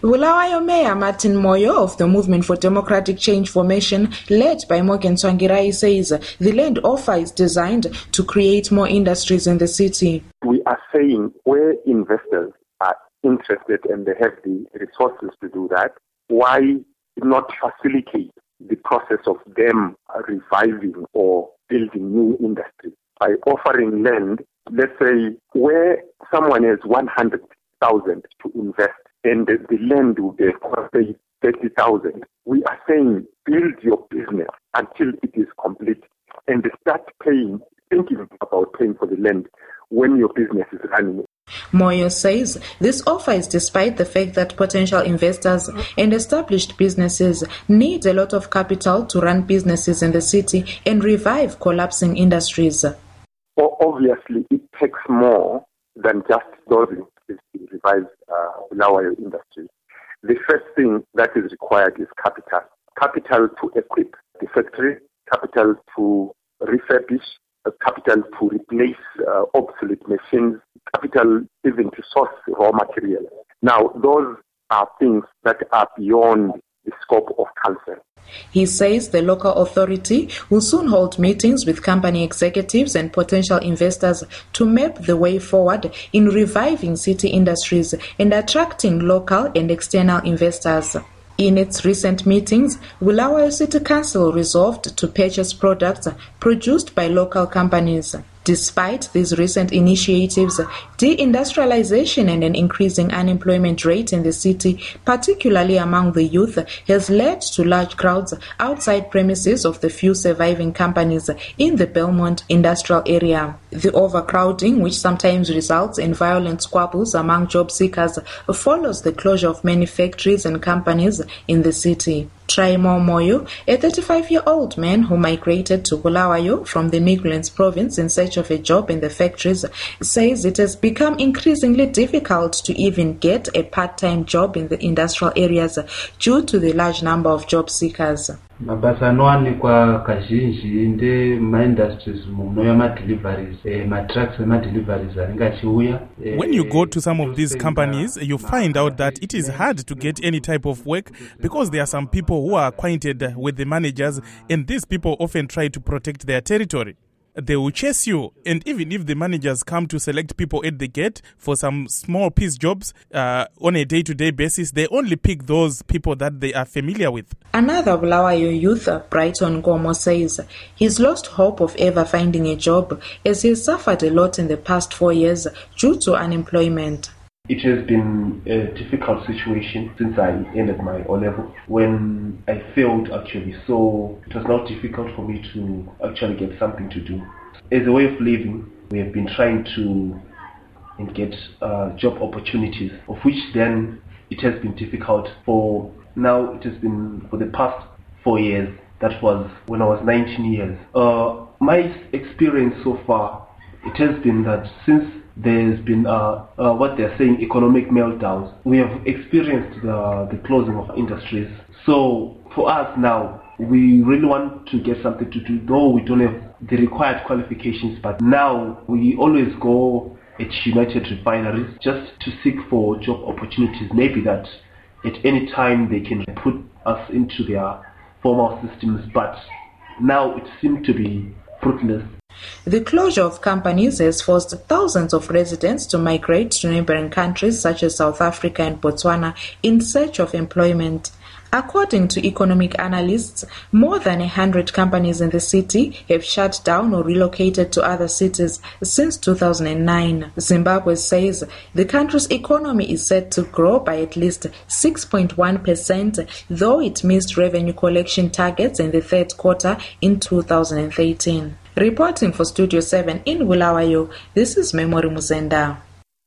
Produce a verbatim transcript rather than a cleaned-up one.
Bulawayo Mayor Martin Moyo of the Movement for Democratic Change Formation, led by Morgan Tsvangirai, says the land offer is designed to create more industries in the city. We are saying where investors are interested and they have the resources to do that, why not facilitate the process of them reviving or building new industries by offering land, let's say, where someone has one hundred thousand to invest and the, the land will be say thirty thousand. We are saying build your business until it is complete and start paying, thinking about paying for the land when your business is running. Moyo says this offer is despite the fact that potential investors and established businesses need a lot of capital to run businesses in the city and revive collapsing industries. Well, obviously, it takes more than just those to revive uh, Bulawayo industry. The first thing that is required is capital. Capital to equip the factory, capital to refurbish, uh, capital to replace uh, obsolete machines, capital even to source raw material. Now, those are things that are beyond the scope of council. He says the local authority will soon hold meetings with company executives and potential investors to map the way forward in reviving city industries and attracting local and external investors. In its recent meetings, Bulawayo City Council resolved to purchase products produced by local companies. Despite these recent initiatives, deindustrialization and an increasing unemployment rate in the city, particularly among the youth, has led to large crowds outside premises of the few surviving companies in the Belmont industrial area. The overcrowding, which sometimes results in violent squabbles among job seekers, follows the closure of many factories and companies in the city. Traimo Moyo, a thirty-five-year-old man who migrated to Bulawayo from the Migrants province in search of a job in the factories, says it has become increasingly difficult to even get a part-time job in the industrial areas due to the large number of job seekers. Mabasa anowanikwa kazhinji ndema-industries muno ma-deliveries, ma-trucks ema-deliveries anenge achiuya. When you go to some of these companies, you find out that it is hard to get any type of work because there are some people who are acquainted with the managers, and these people often try to protect their territory. They will chase you, and even if the managers come to select people at the gate for some small piece jobs uh, on a day-to-day basis, they only pick those people that they are familiar with. Another Bulawayo youth, Brighton Gomo, says he's lost hope of ever finding a job as he's suffered a lot in the past four years due to unemployment. It has been a difficult situation since I ended my O-level when I failed actually, so it was now difficult for me to actually get something to do. As a way of living, we have been trying to get uh, job opportunities, of which then it has been difficult for now. It has been for the past four years. That was when I was nineteen years. Uh, my experience so far, it has been that since there's been uh, uh, what they're saying economic meltdowns, we have experienced the, the closing of industries. So for us now, we really want to get something to do, though we don't have the required qualifications, but now we always go at United Refineries just to seek for job opportunities. Maybe that at any time they can put us into their formal systems, but now it seems to be fruitless. The closure of companies has forced thousands of residents to migrate to neighboring countries such as South Africa and Botswana in search of employment. According to economic analysts, more than one hundred companies in the city have shut down or relocated to other cities since two thousand nine. Zimbabwe says the country's economy is set to grow by at least six point one percent, though it missed revenue collection targets in the third quarter in two thousand thirteen. Reporting for Studio seven in Bulawayo, this is Memory Muzenda.